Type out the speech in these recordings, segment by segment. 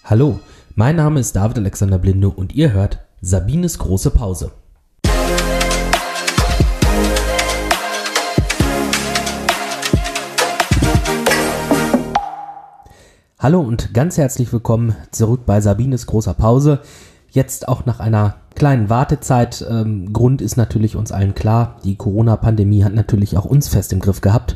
Hallo, mein Name ist David Alexander Blinde und ihr hört Sabines große Pause. Hallo und ganz herzlich willkommen zurück bei Sabines großer Pause. Jetzt auch nach einer kleinen Wartezeit. Grund ist natürlich uns allen klar, die Corona-Pandemie hat natürlich auch uns fest im Griff gehabt.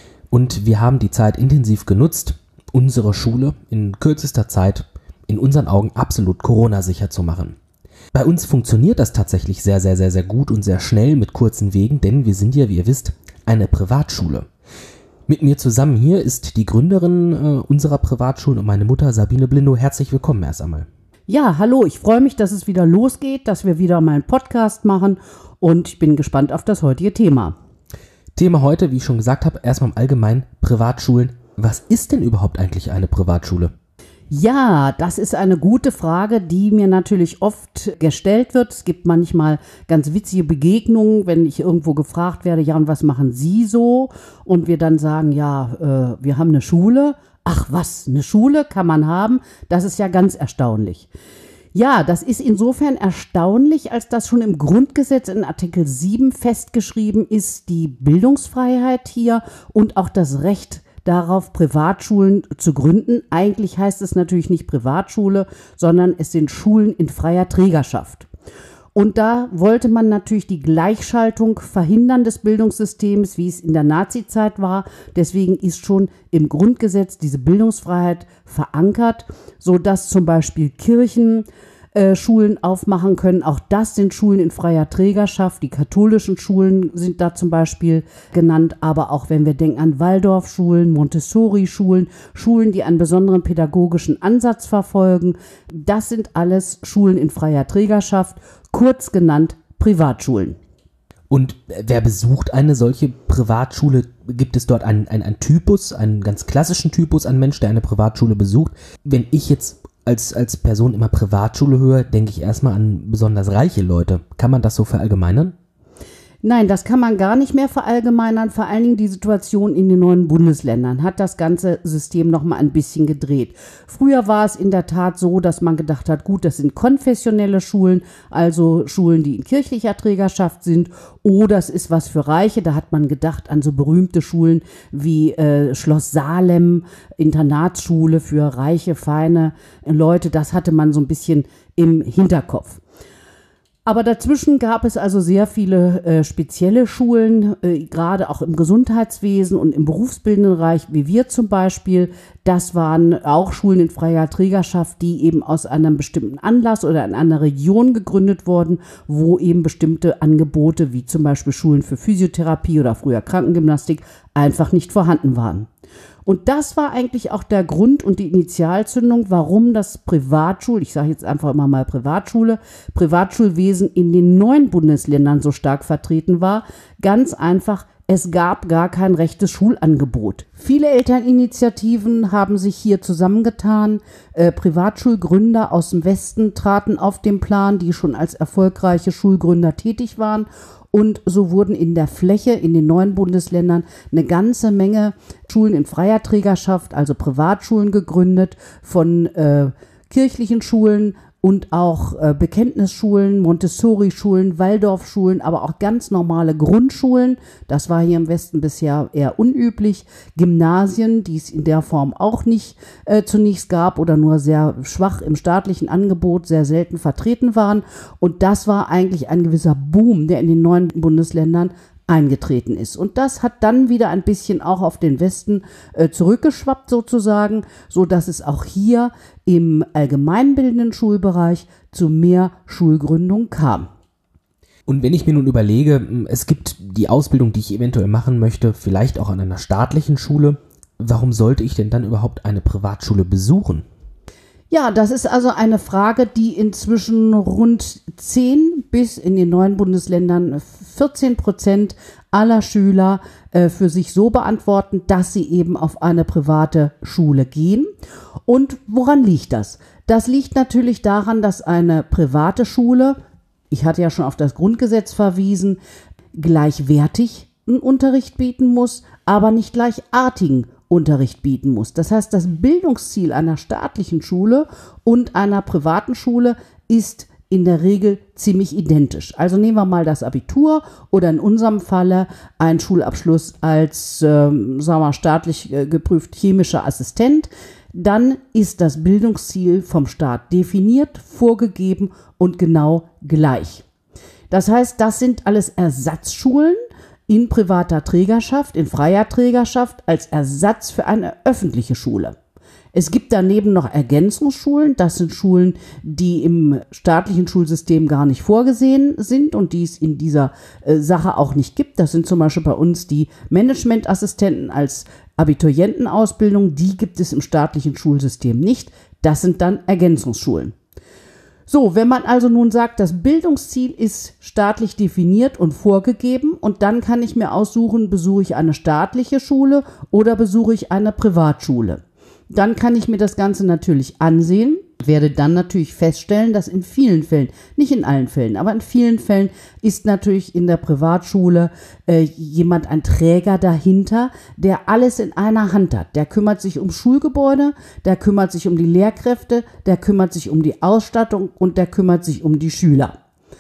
Und wir haben die Zeit intensiv genutzt, unsere Schule in kürzester Zeit in unseren Augen absolut Corona-sicher zu machen. Bei uns funktioniert das tatsächlich sehr, sehr, sehr, sehr gut und sehr schnell mit kurzen Wegen, denn wir sind ja, wie ihr wisst, eine Privatschule. Mit mir zusammen hier ist die Gründerin unserer Privatschulen und meine Mutter Sabine Blindow. Herzlich willkommen erst einmal. Ja, hallo, ich freue mich, dass es wieder losgeht, dass wir wieder mal einen Podcast machen und ich bin gespannt auf das heutige Thema. Thema heute, wie ich schon gesagt habe, erstmal im Allgemeinen Privatschulen. Was ist denn überhaupt eigentlich eine Privatschule? Ja, das ist eine gute Frage, die mir natürlich oft gestellt wird. Es gibt manchmal ganz witzige Begegnungen, wenn ich irgendwo gefragt werde, ja, und was machen Sie so? Und wir dann sagen, ja, wir haben eine Schule. Ach was, eine Schule kann man haben? Das ist ja ganz erstaunlich. Ja, das ist insofern erstaunlich, als das schon im Grundgesetz in Artikel 7 festgeschrieben ist, die Bildungsfreiheit hier und auch das Recht darauf, Privatschulen zu gründen. Eigentlich heißt es natürlich nicht Privatschule, sondern es sind Schulen in freier Trägerschaft. Und da wollte man natürlich die Gleichschaltung verhindern des Bildungssystems, wie es in der Nazizeit war. Deswegen ist schon im Grundgesetz diese Bildungsfreiheit verankert, sodass zum Beispiel Kirchen Schulen aufmachen können. Auch das sind Schulen in freier Trägerschaft. Die katholischen Schulen sind da zum Beispiel genannt, aber auch wenn wir denken an Waldorfschulen, Montessori-Schulen, Schulen, die einen besonderen pädagogischen Ansatz verfolgen. Das sind alles Schulen in freier Trägerschaft, kurz genannt Privatschulen. Und wer besucht eine solche Privatschule? Gibt es dort einen Typus, einen ganz klassischen Typus an Mensch, der eine Privatschule besucht? Wenn ich jetzt als Person immer Privatschule höre, denke ich erstmal an besonders reiche Leute. Kann man das so verallgemeinern? Nein, das kann man gar nicht mehr verallgemeinern. Vor allen Dingen die Situation in den neuen Bundesländern hat das ganze System noch mal ein bisschen gedreht. Früher war es in der Tat so, dass man gedacht hat, gut, das sind konfessionelle Schulen, also Schulen, die in kirchlicher Trägerschaft sind, oder es ist was für Reiche. Da hat man gedacht an so berühmte Schulen wie Schloss Salem, Internatsschule für reiche, feine Leute. Das hatte man so ein bisschen im Hinterkopf. Aber dazwischen gab es also sehr viele spezielle Schulen, gerade auch im Gesundheitswesen und im berufsbildenden Bereich, wie wir zum Beispiel. Das waren auch Schulen in freier Trägerschaft, die eben aus einem bestimmten Anlass oder in einer Region gegründet wurden, wo eben bestimmte Angebote, wie zum Beispiel Schulen für Physiotherapie oder früher Krankengymnastik, einfach nicht vorhanden waren. Und das war eigentlich auch der Grund und die Initialzündung, warum das ich sage jetzt einfach immer mal Privatschulwesen in den neuen Bundesländern so stark vertreten war. Ganz einfach, es gab gar kein rechtes Schulangebot. Viele Elterninitiativen haben sich hier zusammengetan. Privatschulgründer aus dem Westen traten auf den Plan, die schon als erfolgreiche Schulgründer tätig waren. Und so wurden in der Fläche in den neuen Bundesländern eine ganze Menge Schulen in freier Trägerschaft, also Privatschulen gegründet, von kirchlichen Schulen und auch Bekenntnisschulen, Montessori-Schulen, Waldorfschulen, aber auch ganz normale Grundschulen. Das war hier im Westen bisher eher unüblich. Gymnasien, die es in der Form auch nicht zunächst gab oder nur sehr schwach im staatlichen Angebot, sehr selten vertreten waren. Und das war eigentlich ein gewisser Boom, der in den neuen Bundesländern eingetreten ist. Und das hat dann wieder ein bisschen auch auf den Westen zurückgeschwappt sozusagen, so dass es auch hier im allgemeinbildenden Schulbereich zu mehr Schulgründung kam. Und wenn ich mir nun überlege, es gibt die Ausbildung, die ich eventuell machen möchte, vielleicht auch an einer staatlichen Schule, warum sollte ich denn dann überhaupt eine Privatschule besuchen? Ja, das ist also eine Frage, die inzwischen rund 10 bis in den neuen Bundesländern 14% aller Schüler für sich so beantworten, dass sie eben auf eine private Schule gehen. Und woran liegt das? Das liegt natürlich daran, dass eine private Schule, ich hatte ja schon auf das Grundgesetz verwiesen, gleichwertig einen Unterricht bieten muss, aber nicht gleichartigen Unterricht bieten muss. Das heißt, das Bildungsziel einer staatlichen Schule und einer privaten Schule ist in der Regel ziemlich identisch. Also nehmen wir mal das Abitur oder in unserem Falle einen Schulabschluss als staatlich geprüft chemischer Assistent. Dann ist das Bildungsziel vom Staat definiert, vorgegeben und genau gleich. Das heißt, das sind alles Ersatzschulen in privater Trägerschaft, in freier Trägerschaft als Ersatz für eine öffentliche Schule. Es gibt daneben noch Ergänzungsschulen. Das sind Schulen, die im staatlichen Schulsystem gar nicht vorgesehen sind und die es in dieser Sache auch nicht gibt. Das sind zum Beispiel bei uns die Managementassistenten als Abiturientenausbildung. Die gibt es im staatlichen Schulsystem nicht. Das sind dann Ergänzungsschulen. So, wenn man also nun sagt, das Bildungsziel ist staatlich definiert und vorgegeben und dann kann ich mir aussuchen, besuche ich eine staatliche Schule oder besuche ich eine Privatschule. Dann kann ich mir das Ganze natürlich ansehen, werde dann natürlich feststellen, dass in vielen Fällen, nicht in allen Fällen, aber in vielen Fällen ist natürlich in der Privatschule jemand ein Träger dahinter, der alles in einer Hand hat. Der kümmert sich um Schulgebäude, der kümmert sich um die Lehrkräfte, der kümmert sich um die Ausstattung und der kümmert sich um die Schüler.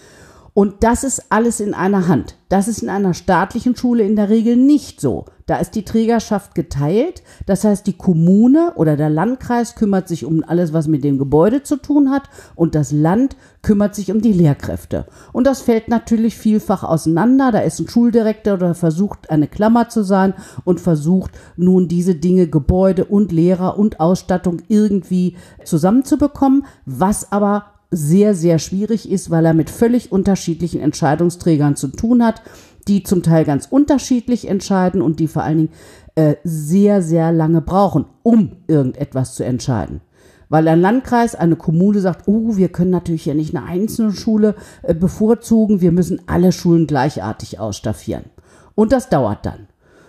Und das ist alles in einer Hand. Das ist in einer staatlichen Schule in der Regel nicht so. Da ist die Trägerschaft geteilt. Das heißt, die Kommune oder der Landkreis kümmert sich um alles, was mit dem Gebäude zu tun hat. Und das Land kümmert sich um die Lehrkräfte. Und das fällt natürlich vielfach auseinander. Da ist ein Schuldirektor, der versucht, eine Klammer zu sein und versucht nun diese Dinge, Gebäude und Lehrer und Ausstattung irgendwie zusammenzubekommen, was aber sehr, sehr schwierig ist, weil er mit völlig unterschiedlichen Entscheidungsträgern zu tun hat, die zum Teil ganz unterschiedlich entscheiden und die vor allen Dingen sehr, sehr lange brauchen, um irgendetwas zu entscheiden. Weil ein Landkreis, eine Kommune sagt, wir können natürlich ja nicht eine einzelne Schule bevorzugen, wir müssen alle Schulen gleichartig ausstaffieren. Und das dauert dann.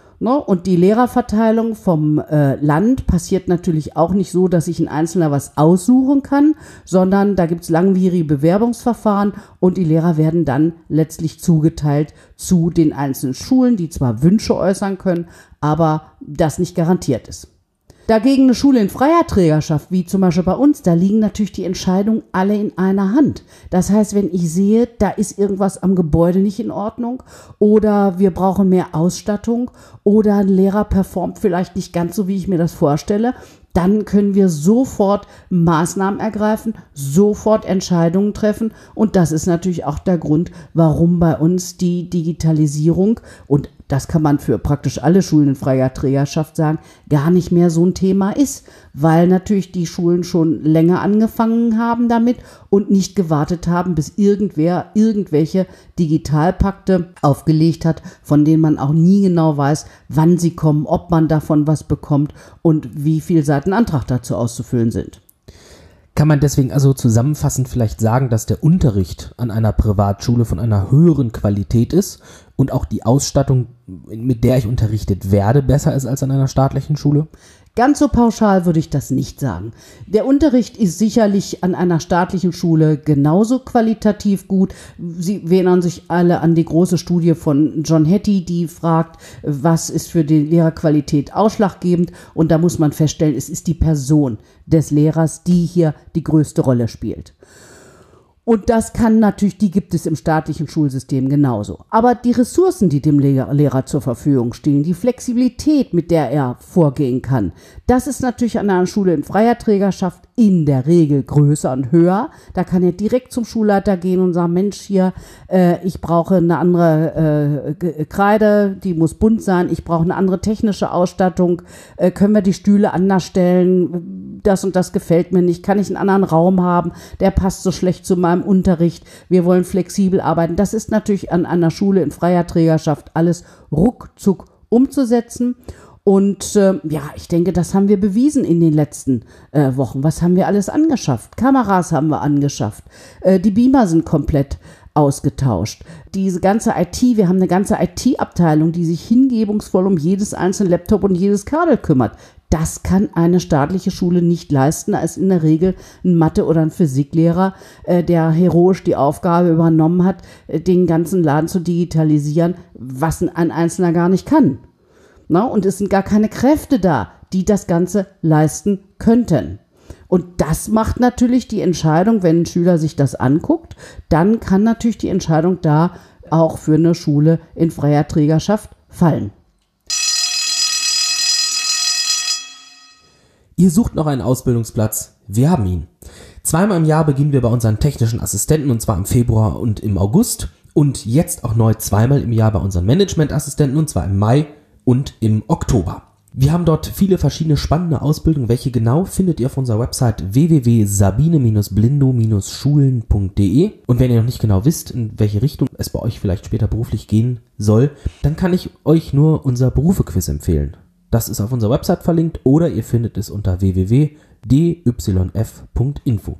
Und die Lehrerverteilung vom Land passiert natürlich auch nicht so, dass sich ein Einzelner was aussuchen kann, sondern da gibt es langwierige Bewerbungsverfahren und die Lehrer werden dann letztlich zugeteilt zu den einzelnen Schulen, die zwar Wünsche äußern können, aber das nicht garantiert ist. Dagegen eine Schule in freier Trägerschaft, wie zum Beispiel bei uns, da liegen natürlich die Entscheidungen alle in einer Hand. Das heißt, wenn ich sehe, da ist irgendwas am Gebäude nicht in Ordnung oder wir brauchen mehr Ausstattung oder ein Lehrer performt vielleicht nicht ganz so, wie ich mir das vorstelle, dann können wir sofort Maßnahmen ergreifen, sofort Entscheidungen treffen. Und das ist natürlich auch der Grund, warum bei uns die Digitalisierung, und das kann man für praktisch alle Schulen in freier Trägerschaft sagen, gar nicht mehr so ein Thema ist, weil natürlich die Schulen schon länger angefangen haben damit und nicht gewartet haben, bis irgendwer irgendwelche Digitalpakte aufgelegt hat, von denen man auch nie genau weiß, wann sie kommen, ob man davon was bekommt und wie viele Seiten Antrag dazu auszufüllen sind. Kann man deswegen also zusammenfassend vielleicht sagen, dass der Unterricht an einer Privatschule von einer höheren Qualität ist und auch die Ausstattung, mit der ich unterrichtet werde, besser ist als an einer staatlichen Schule? Ganz so pauschal würde ich das nicht sagen. Der Unterricht ist sicherlich an einer staatlichen Schule genauso qualitativ gut. Sie erinnern sich alle an die große Studie von John Hattie, die fragt, was ist für die Lehrerqualität ausschlaggebend? Und da muss man feststellen, es ist die Person des Lehrers, die hier die größte Rolle spielt. Und das kann natürlich, die gibt es im staatlichen Schulsystem genauso. Aber die Ressourcen, die dem Lehrer zur Verfügung stehen, die Flexibilität, mit der er vorgehen kann, das ist natürlich an einer Schule in freier Trägerschaft in der Regel größer und höher. Da kann er direkt zum Schulleiter gehen und sagen, Mensch, hier, ich brauche eine andere Kreide, die muss bunt sein, ich brauche eine andere technische Ausstattung, können wir die Stühle anders stellen, das und das gefällt mir nicht, kann ich einen anderen Raum haben, der passt so schlecht zu meinem Unterricht, wir wollen flexibel arbeiten. Das ist natürlich an einer Schule in freier Trägerschaft alles ruckzuck umzusetzen. Und ich denke, das haben wir bewiesen in den letzten Wochen. Was haben wir alles angeschafft? Kameras haben wir angeschafft. Die Beamer sind komplett ausgetauscht. Diese ganze IT, wir haben eine ganze IT-Abteilung, die sich hingebungsvoll um jedes einzelne Laptop und jedes Kabel kümmert. Das kann eine staatliche Schule nicht leisten. Da ist in der Regel ein Mathe- oder ein Physiklehrer, der heroisch die Aufgabe übernommen hat, den ganzen Laden zu digitalisieren, was ein Einzelner gar nicht kann. Und es sind gar keine Kräfte da, die das Ganze leisten könnten. Und das macht natürlich die Entscheidung, wenn ein Schüler sich das anguckt, dann kann natürlich die Entscheidung da auch für eine Schule in freier Trägerschaft fallen. Ihr sucht noch einen Ausbildungsplatz? Wir haben ihn. Zweimal im Jahr beginnen wir bei unseren technischen Assistenten, und zwar im Februar und im August. Und jetzt auch neu zweimal im Jahr bei unseren Managementassistenten, und zwar im Mai und im Oktober. Wir haben dort viele verschiedene spannende Ausbildungen. Welche genau findet ihr auf unserer Website www.sabine-blindo-schulen.de. Und wenn ihr noch nicht genau wisst, in welche Richtung es bei euch vielleicht später beruflich gehen soll, dann kann ich euch nur unser Berufequiz empfehlen. Das ist auf unserer Website verlinkt oder ihr findet es unter www.dyf.info.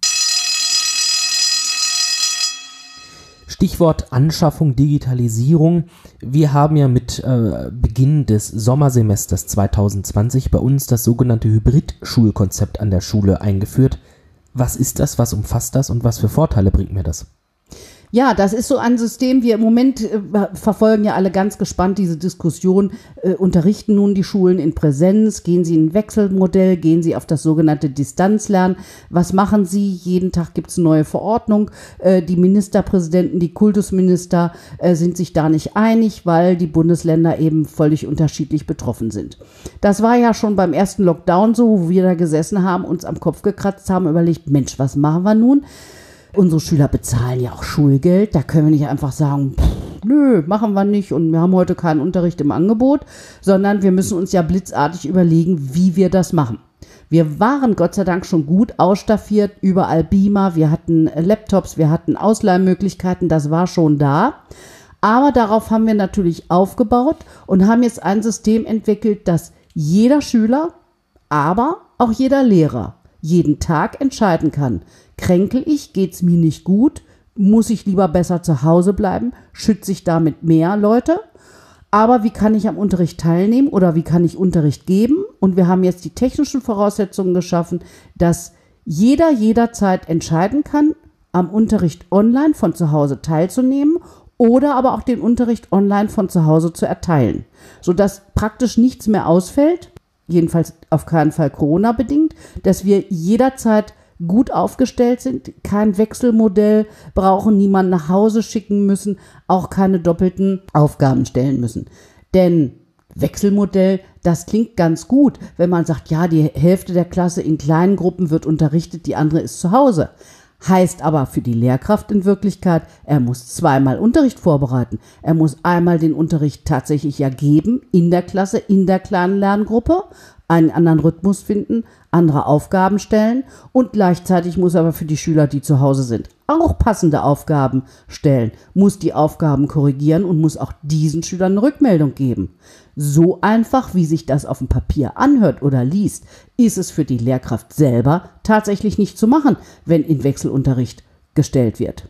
Stichwort Anschaffung, Digitalisierung. Wir haben ja mit Beginn des Sommersemesters 2020 bei uns das sogenannte Hybrid-Schulkonzept an der Schule eingeführt. Was ist das, was umfasst das und was für Vorteile bringt mir das? Ja, das ist so ein System, wir im Moment verfolgen ja alle ganz gespannt diese Diskussion, unterrichten nun die Schulen in Präsenz, gehen sie in ein Wechselmodell, gehen sie auf das sogenannte Distanzlernen, was machen sie? Jeden Tag gibt es eine neue Verordnung, die Ministerpräsidenten, die Kultusminister sind sich da nicht einig, weil die Bundesländer eben völlig unterschiedlich betroffen sind. Das war ja schon beim ersten Lockdown so, wo wir da gesessen haben, uns am Kopf gekratzt haben, überlegt, Mensch, was machen wir nun? Unsere Schüler bezahlen ja auch Schulgeld, da können wir nicht einfach sagen, nö, machen wir nicht und wir haben heute keinen Unterricht im Angebot, sondern wir müssen uns ja blitzartig überlegen, wie wir das machen. Wir waren Gott sei Dank schon gut ausstaffiert, überall Beamer, wir hatten Laptops, wir hatten Ausleihmöglichkeiten, das war schon da. Aber darauf haben wir natürlich aufgebaut und haben jetzt ein System entwickelt, dass jeder Schüler, aber auch jeder Lehrer jeden Tag entscheiden kann, kränkel ich, geht's mir nicht gut, muss ich lieber besser zu Hause bleiben, schütze ich damit mehr Leute, aber wie kann ich am Unterricht teilnehmen oder wie kann ich Unterricht geben? Und wir haben jetzt die technischen Voraussetzungen geschaffen, dass jeder jederzeit entscheiden kann, am Unterricht online von zu Hause teilzunehmen oder aber auch den Unterricht online von zu Hause zu erteilen, sodass praktisch nichts mehr ausfällt, jedenfalls auf keinen Fall Corona-bedingt, dass wir jederzeit gut aufgestellt sind, kein Wechselmodell brauchen, niemanden nach Hause schicken müssen, auch keine doppelten Aufgaben stellen müssen. Denn Wechselmodell, das klingt ganz gut, wenn man sagt, ja, die Hälfte der Klasse in kleinen Gruppen wird unterrichtet, die andere ist zu Hause. Heißt aber für die Lehrkraft in Wirklichkeit, er muss zweimal Unterricht vorbereiten. Er muss einmal den Unterricht tatsächlich ja geben in der Klasse, in der kleinen Lerngruppe, einen anderen Rhythmus finden, andere Aufgaben stellen und gleichzeitig muss er aber für die Schüler, die zu Hause sind, auch passende Aufgaben stellen, muss die Aufgaben korrigieren und muss auch diesen Schülern eine Rückmeldung geben. So einfach, wie sich das auf dem Papier anhört oder liest, ist es für die Lehrkraft selber tatsächlich nicht zu machen, wenn in Wechselunterricht gestellt wird.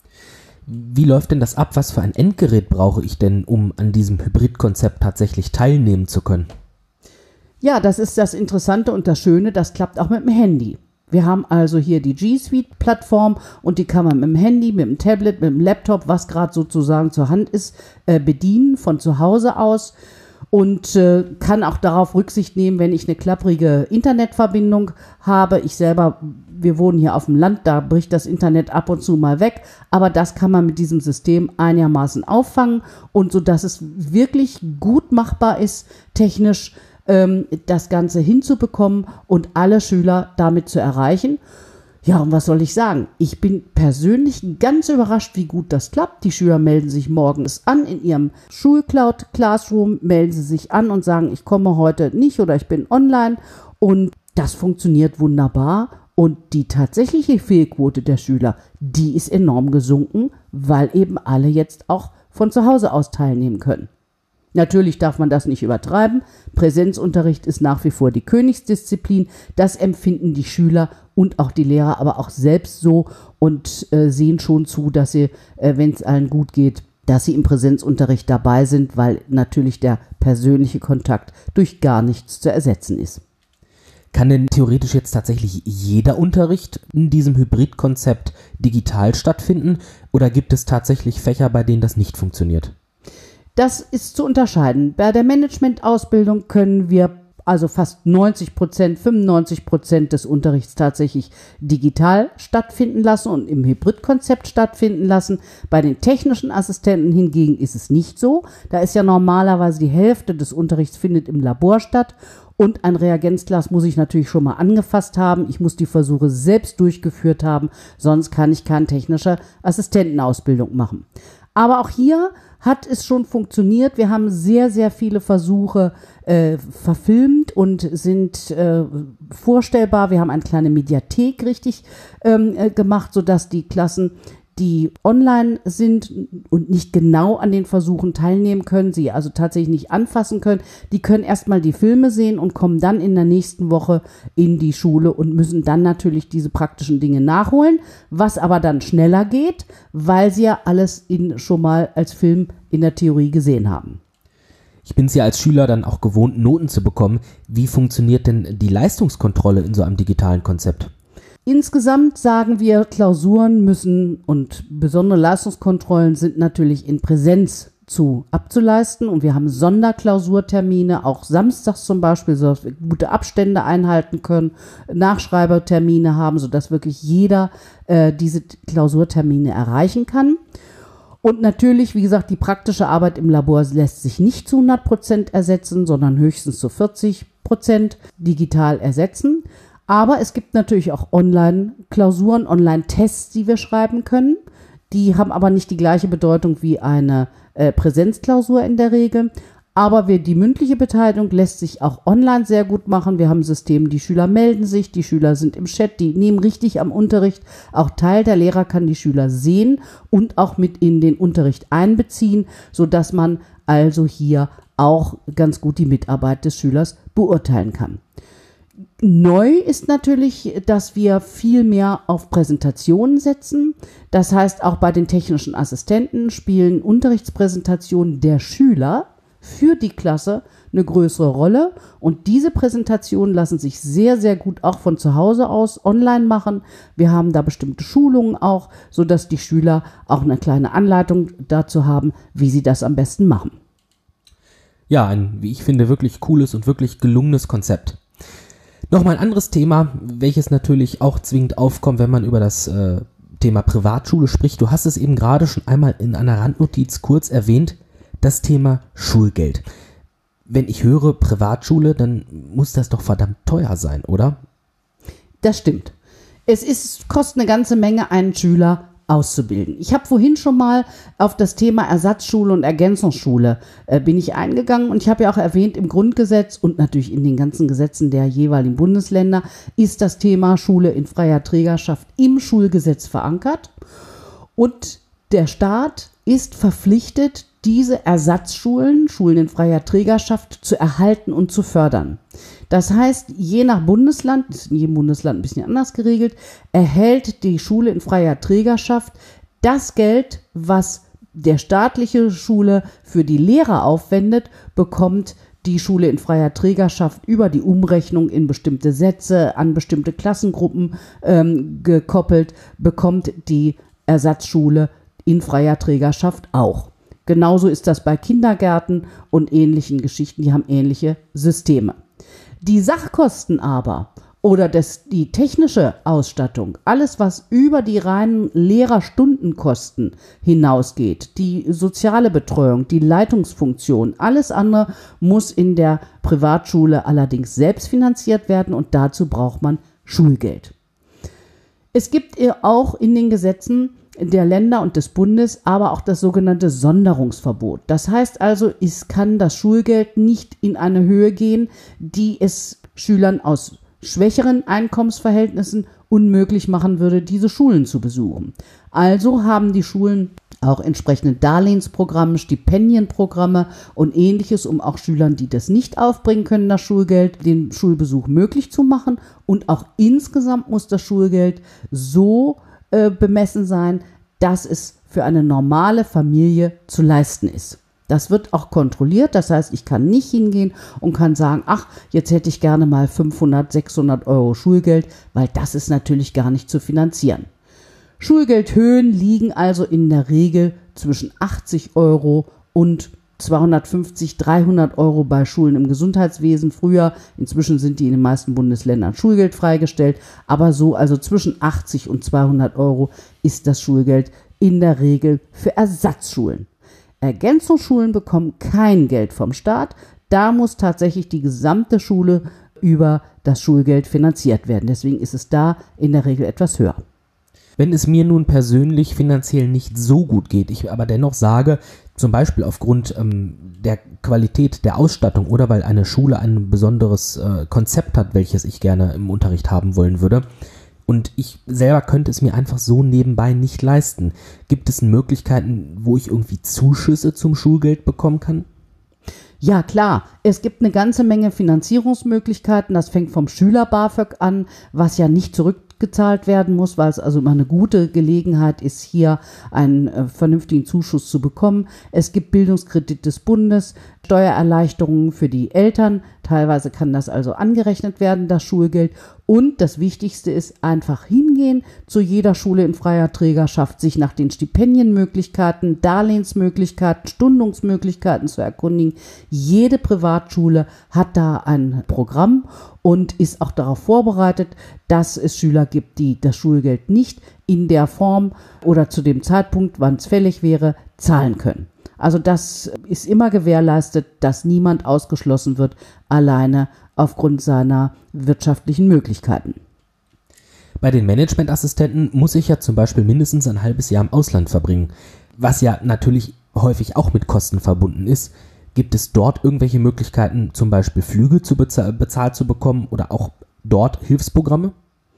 Wie läuft denn das ab? Was für ein Endgerät brauche ich denn, um an diesem Hybridkonzept tatsächlich teilnehmen zu können? Ja, das ist das Interessante und das Schöne, das klappt auch mit dem Handy. Wir haben also hier die G Suite-Plattform und die kann man mit dem Handy, mit dem Tablet, mit dem Laptop, was gerade sozusagen zur Hand ist, bedienen von zu Hause aus und kann auch darauf Rücksicht nehmen, wenn ich eine klapprige Internetverbindung habe. Ich selber, wir wohnen hier auf dem Land, da bricht das Internet ab und zu mal weg, aber das kann man mit diesem System einigermaßen auffangen und so, dass es wirklich gut machbar ist, technisch das Ganze hinzubekommen und alle Schüler damit zu erreichen. Ja, und was soll ich sagen? Ich bin persönlich ganz überrascht, wie gut das klappt. Die Schüler melden sich morgens an in ihrem Schulcloud Classroom, melden sie sich an und sagen, ich komme heute nicht oder ich bin online und das funktioniert wunderbar. Und die tatsächliche Fehlquote der Schüler, die ist enorm gesunken, weil eben alle jetzt auch von zu Hause aus teilnehmen können. Natürlich darf man das nicht übertreiben. Präsenzunterricht ist nach wie vor die Königsdisziplin. Das empfinden die Schüler und auch die Lehrer aber auch selbst so und sehen schon zu, dass sie, wenn es allen gut geht, dass sie im Präsenzunterricht dabei sind, weil natürlich der persönliche Kontakt durch gar nichts zu ersetzen ist. Kann denn theoretisch jetzt tatsächlich jeder Unterricht in diesem Hybridkonzept digital stattfinden oder gibt es tatsächlich Fächer, bei denen das nicht funktioniert? Das ist zu unterscheiden. Bei der Managementausbildung können wir also fast 90%, 95% des Unterrichts tatsächlich digital stattfinden lassen und im Hybridkonzept stattfinden lassen. Bei den technischen Assistenten hingegen ist es nicht so. Da ist ja normalerweise die Hälfte des Unterrichts findet im Labor statt. Und ein Reagenzglas muss ich natürlich schon mal angefasst haben. Ich muss die Versuche selbst durchgeführt haben, sonst kann ich keine technische Assistentenausbildung machen. Aber auch hier hat es schon funktioniert. Wir haben sehr, sehr viele Versuche verfilmt und sind vorstellbar. Wir haben eine kleine Mediathek richtig gemacht, sodass die Klassen, die online sind und nicht genau an den Versuchen teilnehmen können, sie also tatsächlich nicht anfassen können, die können erstmal die Filme sehen und kommen dann in der nächsten Woche in die Schule und müssen dann natürlich diese praktischen Dinge nachholen, was aber dann schneller geht, weil sie ja alles schon mal als Film in der Theorie gesehen haben. Ich bin es ja als Schüler dann auch gewohnt, Noten zu bekommen. Wie funktioniert denn die Leistungskontrolle in so einem digitalen Konzept? Insgesamt sagen wir, Klausuren müssen und besondere Leistungskontrollen sind natürlich in Präsenz abzuleisten und wir haben Sonderklausurtermine, auch samstags zum Beispiel, sodass wir gute Abstände einhalten können, Nachschreibertermine haben, sodass wirklich jeder diese Klausurtermine erreichen kann. Und natürlich, wie gesagt, die praktische Arbeit im Labor lässt sich nicht zu 100% ersetzen, sondern höchstens zu 40% digital ersetzen. Aber es gibt natürlich auch Online-Klausuren, Online-Tests, die wir schreiben können. Die haben aber nicht die gleiche Bedeutung wie eine Präsenzklausur in der Regel. Aber die mündliche Beteiligung lässt sich auch online sehr gut machen. Wir haben ein System, die Schüler melden sich, die Schüler sind im Chat, die nehmen richtig am Unterricht auch teil. Der Lehrer kann die Schüler sehen und auch mit in den Unterricht einbeziehen, sodass man also hier auch ganz gut die Mitarbeit des Schülers beurteilen kann. Neu ist natürlich, dass wir viel mehr auf Präsentationen setzen. Das heißt, auch bei den technischen Assistenten spielen Unterrichtspräsentationen der Schüler für die Klasse eine größere Rolle. Und diese Präsentationen lassen sich sehr, sehr gut auch von zu Hause aus online machen. Wir haben da bestimmte Schulungen auch, sodass die Schüler auch eine kleine Anleitung dazu haben, wie sie das am besten machen. Ja, ein, wie ich finde, wirklich cooles und wirklich gelungenes Konzept. Nochmal ein anderes Thema, welches natürlich auch zwingend aufkommt, wenn man über das Thema Privatschule spricht. Du hast es eben gerade schon einmal in einer Randnotiz kurz erwähnt, das Thema Schulgeld. Wenn ich höre Privatschule, dann muss das doch verdammt teuer sein, oder? Das stimmt. Kostet eine ganze Menge, einen Schüler auszubilden. Ich habe vorhin schon mal auf das Thema Ersatzschule und Ergänzungsschule bin ich eingegangen und ich habe ja auch erwähnt, im Grundgesetz und natürlich in den ganzen Gesetzen der jeweiligen Bundesländer ist das Thema Schule in freier Trägerschaft im Schulgesetz verankert und der Staat ist verpflichtet, diese Ersatzschulen, Schulen in freier Trägerschaft zu erhalten und zu fördern. Das heißt, je nach Bundesland, das ist in jedem Bundesland ein bisschen anders geregelt, erhält die Schule in freier Trägerschaft das Geld, was der staatliche Schule für die Lehrer aufwendet, bekommt die Schule in freier Trägerschaft über die Umrechnung in bestimmte Sätze an bestimmte Klassengruppen gekoppelt, bekommt die Ersatzschule in freier Trägerschaft auch. Genauso ist das bei Kindergärten und ähnlichen Geschichten, die haben ähnliche Systeme. Die Sachkosten aber oder die technische Ausstattung, alles was über die reinen Lehrerstundenkosten hinausgeht, die soziale Betreuung, die Leitungsfunktion, alles andere muss in der Privatschule allerdings selbst finanziert werden und dazu braucht man Schulgeld. Es gibt auch in den Gesetzen der Länder und des Bundes aber auch das sogenannte Sonderungsverbot. Das heißt also, es kann das Schulgeld nicht in eine Höhe gehen, die es Schülern aus schwächeren Einkommensverhältnissen unmöglich machen würde, diese Schulen zu besuchen. Also haben die Schulen auch entsprechende Darlehensprogramme, Stipendienprogramme und ähnliches, um auch Schülern, die das nicht aufbringen können, das Schulgeld, den Schulbesuch möglich zu machen. Und auch insgesamt muss das Schulgeld so bemessen sein, dass es für eine normale Familie zu leisten ist. Das wird auch kontrolliert, das heißt, ich kann nicht hingehen und kann sagen, ach, jetzt hätte ich gerne mal 500, 600 Euro Schulgeld, weil das ist natürlich gar nicht zu finanzieren. Schulgeldhöhen liegen also in der Regel zwischen 80 Euro und 250, 300 Euro bei Schulen im Gesundheitswesen früher. Inzwischen sind die in den meisten Bundesländern Schulgeld freigestellt. Aber so, also zwischen 80 und 200 Euro ist das Schulgeld in der Regel für Ersatzschulen. Ergänzungsschulen bekommen kein Geld vom Staat. Da muss tatsächlich die gesamte Schule über das Schulgeld finanziert werden. Deswegen ist es da in der Regel etwas höher. Wenn es mir nun persönlich finanziell nicht so gut geht, ich aber dennoch sage, zum Beispiel aufgrund der Qualität der Ausstattung oder weil eine Schule ein besonderes Konzept hat, welches ich gerne im Unterricht haben wollen würde, und ich selber könnte es mir einfach so nebenbei nicht leisten, gibt es Möglichkeiten, wo ich irgendwie Zuschüsse zum Schulgeld bekommen kann? Ja, klar. Es gibt eine ganze Menge Finanzierungsmöglichkeiten. Das fängt vom Schüler-BAföG an, was ja nicht zurückgezahlt werden muss, weil es also immer eine gute Gelegenheit ist, hier einen vernünftigen Zuschuss zu bekommen. Es gibt Bildungskredit des Bundes, Steuererleichterungen für die Eltern. Teilweise kann das also angerechnet werden, das Schulgeld. Und das Wichtigste ist einfach hingehen zu jeder Schule in freier Trägerschaft, sich nach den Stipendienmöglichkeiten, Darlehensmöglichkeiten, Stundungsmöglichkeiten zu erkundigen. Jede Privatschule hat da ein Programm und ist auch darauf vorbereitet, dass es Schüler gibt, die das Schulgeld nicht in der Form oder zu dem Zeitpunkt, wann es fällig wäre, zahlen können. Also das ist immer gewährleistet, dass niemand ausgeschlossen wird, alleine aufgrund seiner wirtschaftlichen Möglichkeiten. Bei den Managementassistenten muss ich ja zum Beispiel mindestens ein halbes Jahr im Ausland verbringen, was ja natürlich häufig auch mit Kosten verbunden ist. Gibt es dort irgendwelche Möglichkeiten, zum Beispiel Flüge bezahlt zu bekommen oder auch dort Hilfsprogramme?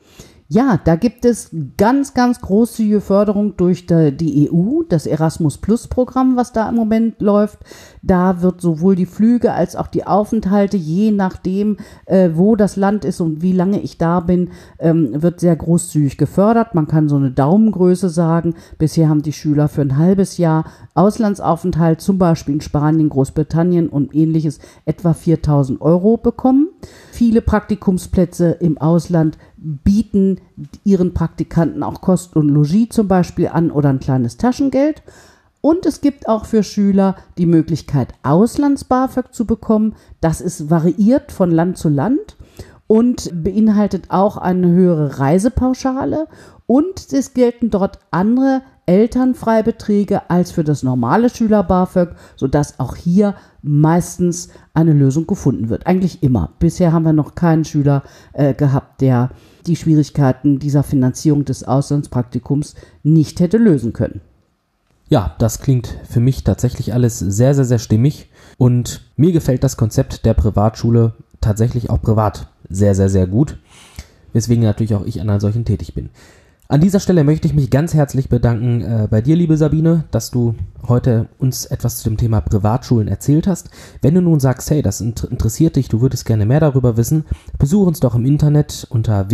Ja, da gibt es ganz, ganz großzügige Förderung durch die EU, das Erasmus-Plus-Programm, was da im Moment läuft. Da wird sowohl die Flüge als auch die Aufenthalte, je nachdem, wo das Land ist und wie lange ich da bin, wird sehr großzügig gefördert. Man kann so eine Daumengröße sagen. Bisher haben die Schüler für ein halbes Jahr Auslandsaufenthalt, zum Beispiel in Spanien, Großbritannien und ähnliches, etwa 4.000 Euro bekommen. Viele Praktikumsplätze im Ausland bieten ihren Praktikanten auch Kost und Logis zum Beispiel an oder ein kleines Taschengeld. Und es gibt auch für Schüler die Möglichkeit, Auslands-BAföG zu bekommen. Das ist variiert von Land zu Land und beinhaltet auch eine höhere Reisepauschale. Und es gelten dort andere Elternfreibeträge als für das normale Schüler-BAföG, sodass auch hier meistens eine Lösung gefunden wird. Eigentlich immer. Bisher haben wir noch keinen Schüler gehabt, der die Schwierigkeiten dieser Finanzierung des Auslandspraktikums nicht hätte lösen können. Ja, das klingt für mich tatsächlich alles sehr, sehr, sehr stimmig und mir gefällt das Konzept der Privatschule tatsächlich auch privat sehr, sehr, sehr gut, weswegen natürlich auch ich an einer solchen tätig bin. An dieser Stelle möchte ich mich ganz herzlich bedanken bei dir, liebe Sabine, dass du heute uns etwas zu dem Thema Privatschulen erzählt hast. Wenn du nun sagst, hey, das interessiert dich, du würdest gerne mehr darüber wissen, besuch uns doch im Internet unter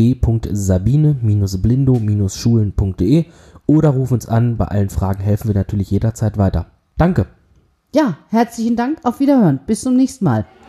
www.sabine-blindo-schulen.de oder ruf uns an. Bei allen Fragen helfen wir natürlich jederzeit weiter. Danke. Ja, herzlichen Dank. Auf Wiederhören. Bis zum nächsten Mal.